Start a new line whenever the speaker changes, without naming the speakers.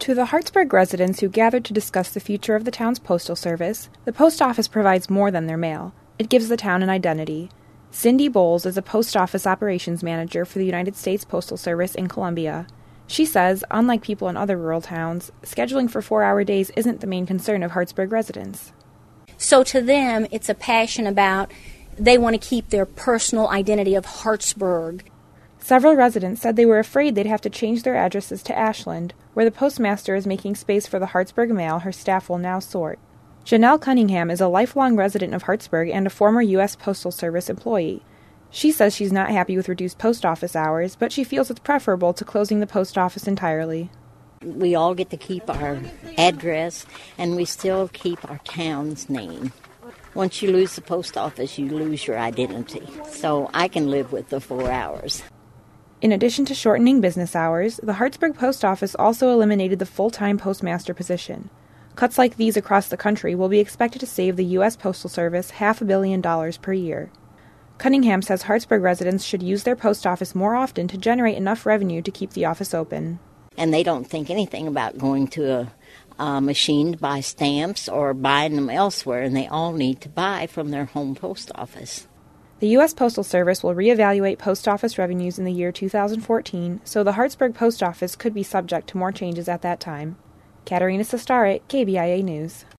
To the Hartsburg residents who gathered to discuss the future of the town's postal service, the post office provides more than their mail. It gives the town an identity. Cindy Bowles is a post office operations manager for the United States Postal Service in Columbia. She says, unlike people in other rural towns, scheduling for 4-hour days isn't the main concern of Hartsburg residents.
So to them, it's a passion about they want to keep their personal identity of Hartsburg.
Several residents said they were afraid they'd have to change their addresses to Ashland, where the postmaster is making space for the Hartsburg mail her staff will now sort. Janelle Cunningham is a lifelong resident of Hartsburg and a former U.S. Postal Service employee. She says she's not happy with reduced post office hours, but she feels it's preferable to closing the post office entirely.
We all get to keep our address, and we still keep our town's name. Once you lose the post office, you lose your identity. So I can live with the 4 hours.
In addition to shortening business hours, the Hartsburg Post Office also eliminated the full-time postmaster position. Cuts like these across the country will be expected to save the U.S. Postal Service $500 million per year. Cunningham says Hartsburg residents should use their post office more often to generate enough revenue to keep the office open.
And they don't think anything about going to a machine to buy stamps or buying them elsewhere, and they all need to buy from their home post office.
The U.S. Postal Service will reevaluate post office revenues in the year 2014, so the Hartsburg Post Office could be subject to more changes at that time. Katerina Sestarik, KBIA News.